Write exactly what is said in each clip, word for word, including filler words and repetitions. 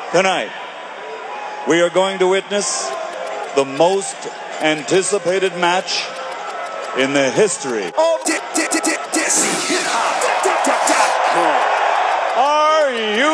Tonight, we are going to witness the most anticipated match in the history of Desi Hip Hop. Are you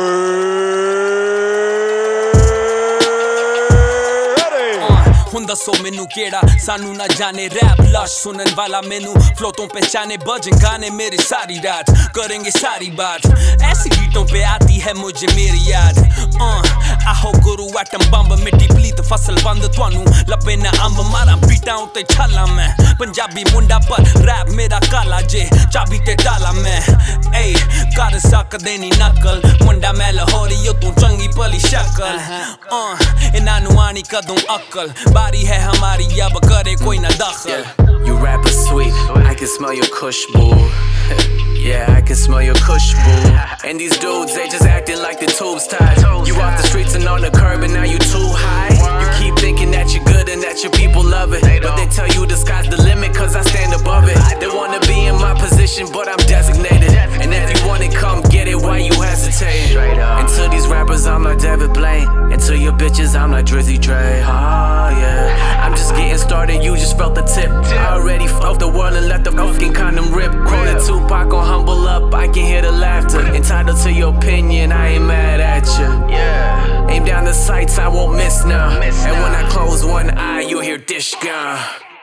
ਹੁਣ ਦੱਸੋ ਮੈਨੂੰ ਕਿਹੜਾ ਸਾਨੂੰ ਨਾ ਜਾਣੇ रैप लश सुनन वाला मैनू फ्लो तो पहचाने बजन गाने मेरे सारी रात करेंगे सारी बात ऐसी बीटों पे आती है मुझे मेरी याद आहो गुरु एटम बंब मिट्टी पलीत फसल बंद तुहानू लब्बे ना अंब मारा बीटां उत्ते छाला मैं पंजाबी मुंडा पर रैप मेरा काला जे चाबी ते डाला मैं ए कर सकदे नी नकल मुंडा मैं लाहौरी ओ तू चंगी भली शक्ल इन्हां नू आनी कदों अक्ल बारी है हमारी अब करे कोई ना दखल You rap is sweet, I can smell your kush, boo. Yeah, I can smell your kush, boo. And these dudes, they just acting like the tube's tied. You off the streets and on the curb and now you too high. You keep thinking that you're good and that your people love it, but they tell you the sky's the limit cause I stand above it. They wanna be in my position but I'm designated, and if you want it, come get it, why you hesitating? And to these rappers I'm like David Blaine, and to your bitches I'm like Drizzy Dre. Oh yeah, I'm just getting started, you just felt the tip. I already fucked the world and let the fucking condom rip. Quoted Tupac on Humble Up, I can hear the laughter. Entitled to your opinion, I ain't mad at you. Yeah. Aim down the sights, I won't miss now. And when I close one eye, you'll hear dish gun.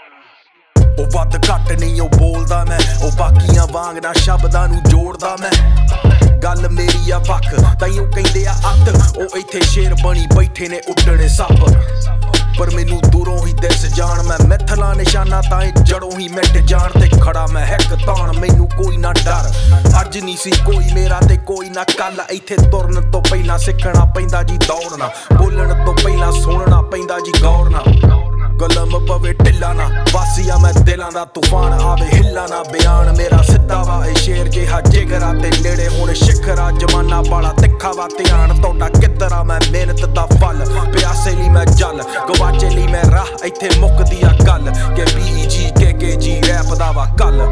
ਉਹ ਵੱਧ ਘੱਟ ਨਹੀਂ ਉਹ ਬੋਲਦਾ ਮੈਂ, ਉਹ ਬਾਕੀਆਂ ਵਾਂਗ ਨਾ ਸ਼ਬਦਾਂ ਨੂੰ ਜੋੜਦਾ ਮੈਂ। ਗੱਲ ਮੇਰੀ ਆ ਵੱਖ ਤਾਈਓ ਕਹਿੰਦੇ ਆ ਅੱਤ, ਉਹ ਇੱਥੇ ਸ਼ੇਰ ਬਣੀ ਬੈਠੇ ਨੇ ਉੱਡਣੇ ਸੱਪ। ਪਰ ਮੈਨੂੰ ਦੂਰੋਂ ਹੀ ਦਿਸ ਜਾਣ, ਮੈਂ ਮਿੱਥਲਾ ਨਿਸ਼ਾਨਾ ਤਾਂ ਇਹ ਜੜੋਂ ਹੀ ਮਿਟ ਜਾਣ ਤੇ ਖੜਾ ਮੈਂ ਹਿੱਕ ਤਾਣ, ਮੈਨੂੰ ਕੋਈ ਨਾ ਡਰ। ਅੱਜ ਨਹੀਂ ਸੀ ਕੋਈ ਮੇਰਾ ਤੇ ਕੋਈ ਨਾ ਕੱਲ, ਇੱਥੇ ਤੁਰਨ ਤੋਂ ਪਹਿਲਾਂ ਸਿੱਖਣਾ ਪੈਂਦਾ ਜੀ ਦੌੜਨਾ, ਬੋਲਣ ਤੋਂ ਪਹਿਲਾਂ ਸੁਣਨਾ ਪੈਂਦਾ ਜੀ ਗੌਰ ਨਾਲ। ਕਲਮ ਪਵੇ ਢਿੱਲਾ ਨਾ, ਵਾਸੀਆ ਮੈਂ ਦਿਲਾਂ ਦਾ ਤੂਫਾਨ ਆਵੇ ਹਿੱਲਾ ਨਾ, ਬਿਆਨ ਮੇਰਾ ਸਿੱਧਾ ਵਾ ਇਹ ਸ਼ੇਰ ਜਿਹਾ ਜਿਗਰਾ ਤੇ ਨੇੜੇ ਹੁਣ ਸ਼ਿਖਰਾ, ਜਮਾਨਾ ਬਾਲਾ ਤਿੱਖਾ ਵਾ ਧਿਆਨ ਤੁਹਾਡਾ ਕਿੱਧਰ ਆ, ਮੈਂ ਮਿਹਨਤ ਦਾ ਫਲ ਪਿਆਸੇ ਲਈ ਮੈਂ ਜਲ, ਗਵਾਚੇ ਲਈ ਮੈਂ ਰਾਹ, ਇੱਥੇ ਮੁੱਕਦੀ ਆ ਗੱਲ ਕਿ ਬੀ ਜੀ ਕੇ ਕੇ ਜੀ ਰੈਪ ਦਾ ਵਾ ਕੱਲ,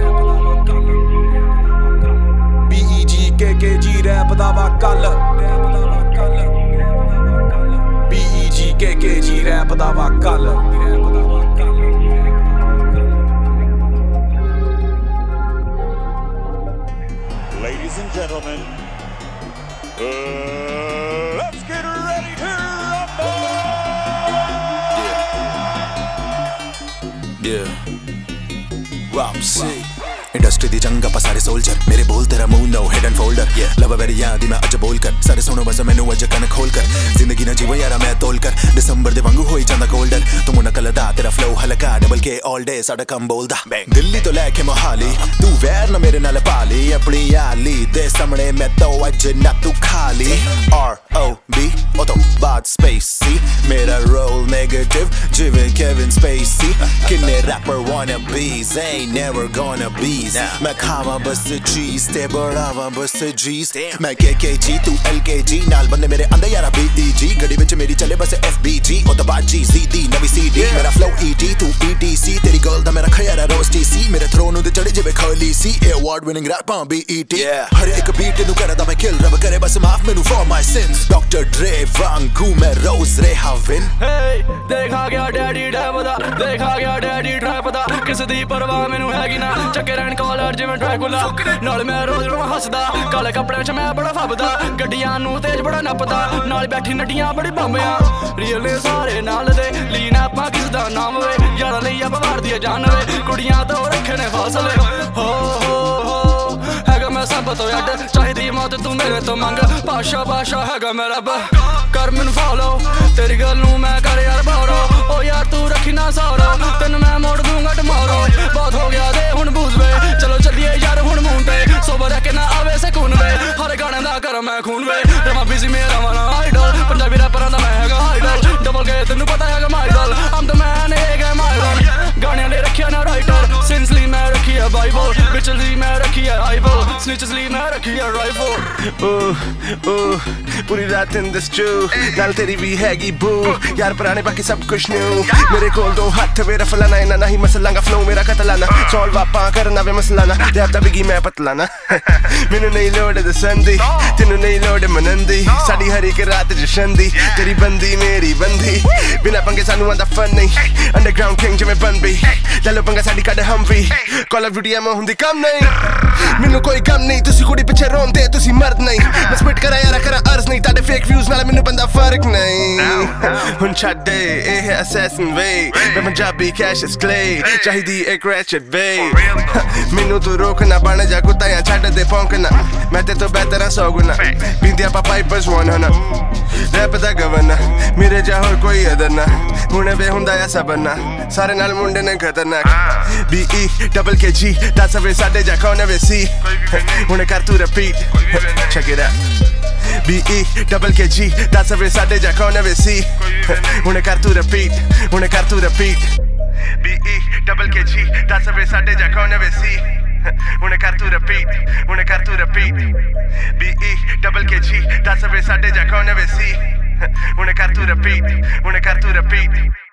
ਬੀ ਜੀ ਕੇ ਕੇ ਜੀ ਰੈਪ ਦਾ ਵਾ ਕੱਲ, ਬੀ ਜੀ ਕੇ ਕੇ ਜੀ ਰੈਪ ਦਾ ਵਾ ਕੱਲ। Ladies and gentlemen, uh, let's get ready to rumble! Yeah. Yeah. Rap C. Industry दी जंग आप सारे सोल्जर, मेरे बोल तेरा मुंह no head and folder. Love very याद मैं अज बोल कर, सारे सुनो बस मैनू अज कन खोल कर, जिंदगी ना जीवो यारा मैं तोल कर, दिसंबर दे वांगू होई जांदा कोल्डर, तू नकल दा तेरा फ्लो हलका डबल के ऑल डे साडा कम बोलदा। दिल्ली तो लैके मोहाली तू वैर ना मेरे नाल पाली, अपनी याली दे सामने मैं तो अज ना तू खाली। आर ओ बी ओ तो बाद स्पेस सी, मेरा रोल नेगेटिव जिवे केविन स्पेसी, किन्ने rapper wanna bees ain't never gonna be। मैं खावा बस चीज ते बढ़ावा बस जीज, मैं के के जी तू एल के जी, नाल बंदे मेरे अंदर यारा बी ई जी, गड्डी विच मेरी चले बस एफ बी जी, ओ तो बात जी जी दी नवी सी डी, मेरा फ्लो ई टी तू ई टी सी, तेरी गर्ल दा मेरा खयारा रोस्टी सी, मेरे थ्रोन उदे चढ़े जिवे खली सी, a award winning rapper B E T. हर एक बीट नू करदा मैं किल, रब करे बस माफ मैनू for my sins, doctor Dre वांगू मैं रोज रेहा विन। हे देखा गया डैडी डैप दा, देखा गया डैडी ट्रैप दा, किस दी परवाह मैनू हैगी ना, चक्के रैन कॉलर जिवें ड्रैकुला, नाल मैं रोज रोज हसदा, काले कपड़े च मैं बड़ा फबदा, गड्डियां नू तेज बड़ा नपदा, नाल बैठी नड्डियां बड़ी बंबियां, रियल ने सारे नाल दे लीन आपां किस दा नाम वे, यारा ਲਈ ਆਪਾਂ ਮਾਰਦੀ ਆ ਜਾਨ ਵੇ, ਕੁੜੀਆਂ ਤੋਂ ਰੱਖੇ ਨੇ ਫਾਸਲੇ, ਹੋ ਹੋ ਹੋ ਹੈਗਾ ਮੈਂ ਸਭ ਤੋਂ ਅੱਡ, ਚਾਹੀਦੀ ਮੌਤ ਤੂੰ ਮੇਰੇ ਤੋਂ ਮੰਗ, ਪਾਸ਼ਾ ਪਾਸ਼ਾ ਹੈਗਾ ਮੈਂ ਰੱਬ, ਕਰ ਮੈਨੂੰ ਫੋਲੋ ਤੇਰੀ ਗੱਲ ਨੂੰ ਮੈਂ ਕਰ ਯਾਰ ਬੋਰੋ, ਓ ਯਾਰ ਤੂੰ ਰੱਖੀ ਨਾ ਸੌਰੋ, ਤੈਨੂੰ ਮੈਂ ਮੋੜ ਦੂੰਗਾ ਟਮੋਰੋ, ਬਹੁਤ ਹੋ ਗਿਆ ਦੇ ਹੁਣ ਬੂਝ ਵੇ, ਚਲੋ ਚੱਲੀਏ ਯਾਰ ਹੁਣ ਮੂਨ ਤੇ, ਸੋਬਰ ਰਹਿ ਕੇ ਨਾ ਆਵੇ ਸਕੂਨ ਵੇ, ਹਰ ਗਾਣੇ ਦਾ ਕਰ ਮੈਂ ਖੂਨ ਵੇ, ਰਮਾ ਬਿਜ਼ੀ ਮੇਰਾ ਵਾਲਾ ਆਈਡਲ, ਪੰਜਾਬੀ ਰੈਪਰਾਂ ਦਾ ਮੈਂ ਹੈਗਾ ਆਈਡਲ, ਡਬਲ ਕੇ ਤੈਨੂੰ ਪਤਾ ਹੈਗਾ ਮਾਈ ਦਲ, ਆਮ ਦ ਮੈਨ ਇਹ ਗੇ ਮਾਈ ਦਲ, ਗਾਣਿਆਂ ਲਈ ਰੱਖਿਆ ਨਾ ਰਾਈਟਰ, ਸਿੰਸਲੀ ਮੈਂ ਰੱਖੀ है बाइबल पिछली मैं रखी है राइफल स्निचेस ली मैं रखी है राइफल ओह ओह पूरी रात इन दिस जू नाल तेरी भी हैगी बू यार पुराने बाकी सब कुछ न्यू मेरे कोल दो हत्थ मेरा फलाना इना नहीं मसलांगा फ्लो मेरा कतलाना सॉल्व आपा करना वे मसलाना रैप दा बिगी मैं पतलाना मैनू नहीं लोड़ दसंदी तेनू नहीं लोड़ मनंदी साडी हर एक रात जशंदी तेरी बंदी मेरी बंदी बिना पंगे सानू आंदा फन नहीं अंडरग्राउंड किंग जिवें बन भी ले लो पंगा साडी कड हम भी कॉल ऑफ ड्यूटी एम हुंदी कम नहीं मैनू कोई गम नहीं तुसी कुड़ी पिछे रोंदे तुसी मर्द नहीं मैं स्पिट करा यारा करा अर्ज नहीं ताडे फेक व्यूज नाल मैनू बंदा फर्क नहीं हुन छड्ड दे ए है असैसिन वे मैं पंजाबी कैश इज क्ले चाहिदी एक रैचेट वे मैनू तू रोकना बन जा कुत्ता या छड्ड दे भौंकना मैं ते तो बेहतर हां सौ गुना पींदे आपा पाइपर्स वन होना रैप दा गवर्नर मेरे जा होर कोई अदर ना हुणे वे हुंदा या सबना सारे नाल मुंडे ने खतरनाक बी ई डबल के जी दस वे साडे जा कौन वे सी हुणे कर तू repeat check it out B E double K G दस वे साडे जा कौन वे सी हुणे कर तू रिपीट हुणे कर तू repeat B E double K G दस वे साडे जा कौन वे सी हुणे कर तू रिपीट हुणे कर तू repeat B E double K G दस वे साडे जा कौन वे सी हुणे कर तू रिपीट हुणे कर तू रिपीट